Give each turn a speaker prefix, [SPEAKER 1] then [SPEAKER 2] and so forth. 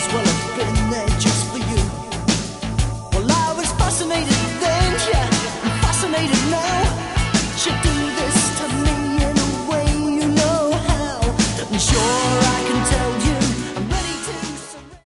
[SPEAKER 1] as well have been there just for you. Well, I was fascinated